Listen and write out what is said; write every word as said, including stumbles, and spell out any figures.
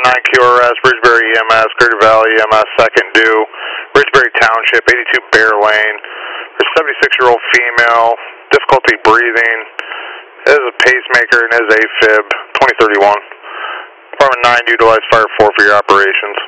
nine Q R S, Ridgebury E M S, Greater Valley E M S, second due, Ridgebury Township, eighty-two Bear Lane. There's a seventy-six-year-old female, difficulty breathing, is a pacemaker and is AFib, twenty thirty-one. Department nine, utilize Fire four for your operations.